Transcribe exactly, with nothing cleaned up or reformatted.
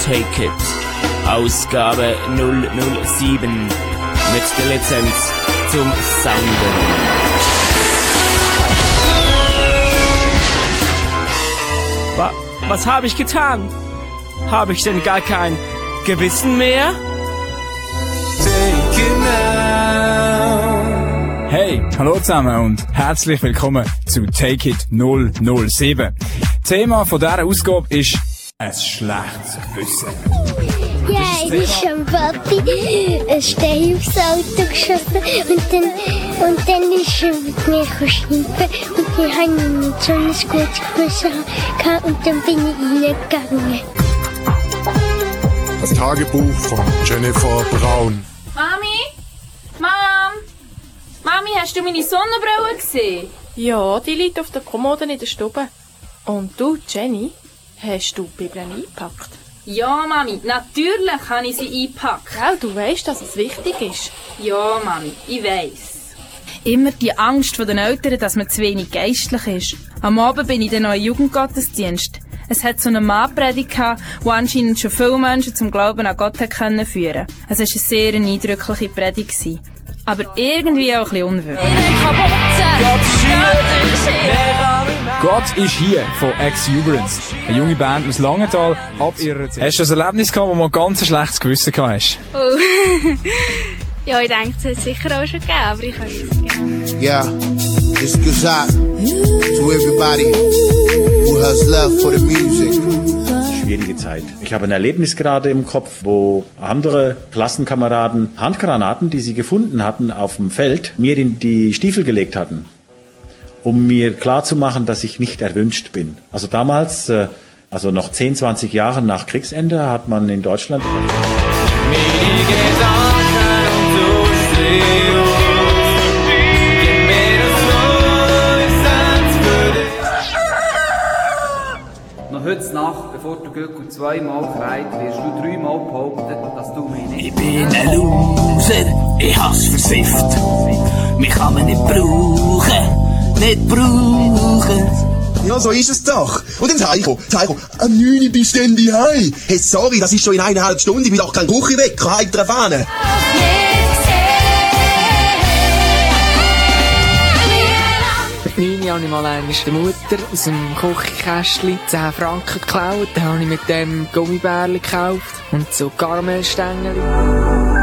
Take It, Ausgabe null null sieben, mit der Lizenz zum Sounden. Wa- was habe ich getan? Habe ich denn gar kein Gewissen mehr? Take it now. Hey, hallo zusammen und herzlich willkommen zu Take It null null sieben. Thema von dieser Ausgabe ist ein schlechtes Gewissen. Ja, ich bin schon Papi ein Stein aufs Auto geschossen und dann, und dann ist er mit mir geschnitten und dann habe ich nicht so ein gutes Gewissen gehabt und dann bin ich reingegangen. Das Tagebuch von Jennifer Braun. Mami? Mom? Mami, hast du meine Sonnenbrille gesehen? Ja, die liegt auf der Kommode in der Stube. Und du, Jenny, hast du die Bibel eingepackt? Ja, Mami, natürlich habe ich sie eingepackt. Ja, du weisst, dass es wichtig ist. Ja, Mami, ich weiss. Immer die Angst von den Eltern, dass man zu wenig geistlich ist. Am Abend bin ich dann noch im Jugendgottesdienst. Es hat so eine Mann predigt, der anscheinend schon viele Menschen zum Glauben an Gott führen konnte. Es war eine sehr eindrückliche Predigt. Aber irgendwie auch ein bisschen unwürdig. Gott ist hier von Exuberance, eine junge Band aus Langenthal. Ab ihrer Zeit. Hast du ein Erlebnis gehabt, wo du mal ganz ein schlechtes Gewissen gehabt hast? Oh. Ja, ich denke, es hat sicher auch schon gegeben, aber ich kann es geben. Yeah, this goes out to everybody who has love for the music. Schwierige Zeit. Ich habe ein Erlebnis gerade im Kopf, wo andere Klassenkameraden Handgranaten, die sie gefunden hatten auf dem Feld, mir in die Stiefel gelegt hatten, um mir klarzumachen, dass ich nicht erwünscht bin. Also damals, also noch zehn, zwanzig Jahre nach Kriegsende, hat man in Deutschland... Heute Nacht, bevor du Göckel zweimal kreit, wirst du dreimal behaupten, dass du mich nicht... Ich bin ein Loser, ich hab's versifft. Mich kann man nicht brauchen, nicht brauchen. Ja, so ist es doch. Und dann Heiko, Heiko, am neun bist du denn daheim? Hey, sorry, das ist schon in eineinhalb Stunden, ich bin doch kein Kuchen weg, halt drauf an. Mit neun habe ich mal einmal der Mutter aus dem Küchenkästchen zehn Franken geklaut. Dann habe ich mit dem Gummibärchen gekauft und so Karamellstängel.